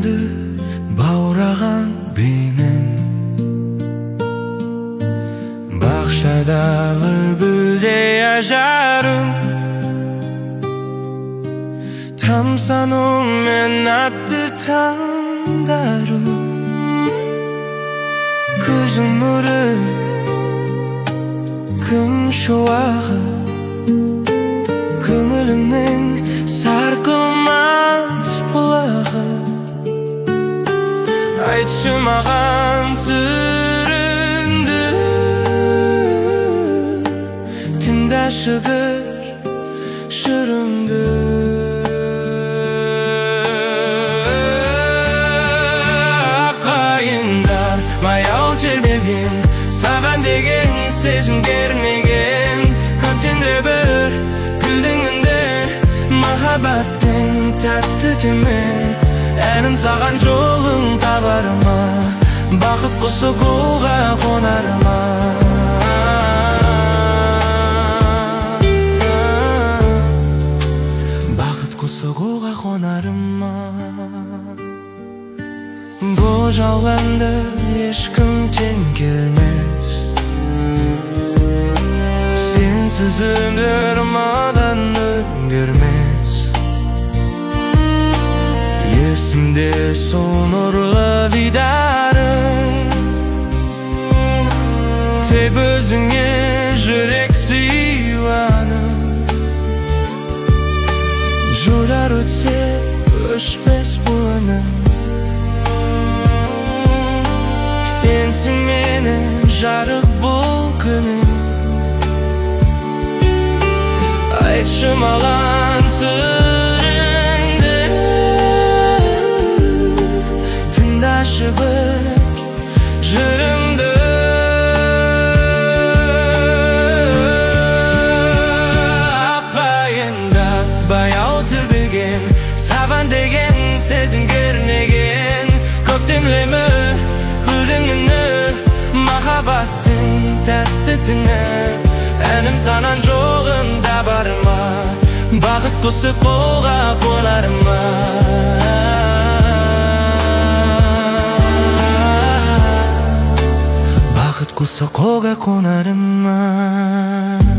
жүрегімді баураған бейнең, бақшадағы гүлдей ажарың, тамсанумен атты таңдарым. Көзің нұры, күн шуағы, көңілімнің сарқылмас бұлағы. Айтшы маған сырыңды, тыңдашы бір жырымды. Ағайындар маяу тербелген, саған деген сезім кернеген. Көптенде бір гүлдің үнді, махаббаттың тәтті түні. Әнін саған жолың табарыма, бақыт құсы қолға қонарыма. Бақыт құсы қолға қонарыма. Бұл жалғанды ешкім тең келмес, сенсіз өмір маған өңгермес. Есімде сол нұрлы дидарың, тек өзіңе жүрек сыйланым. Жылдар өтсе өшпес бұл үнім, сенсің менің жарық бұл күнім. Айтшы маған сырыңды, тыңдашы бір жырымды. Апайында баяу тербелген, саған деген сезім кернеген. Көктемлемі гүлдің үні, махаббаттың тәтті түні. Әнім санан жоғын табарыма, бақыт құсы қолға қонарыма. Бақыт құсы қолға қонарыма.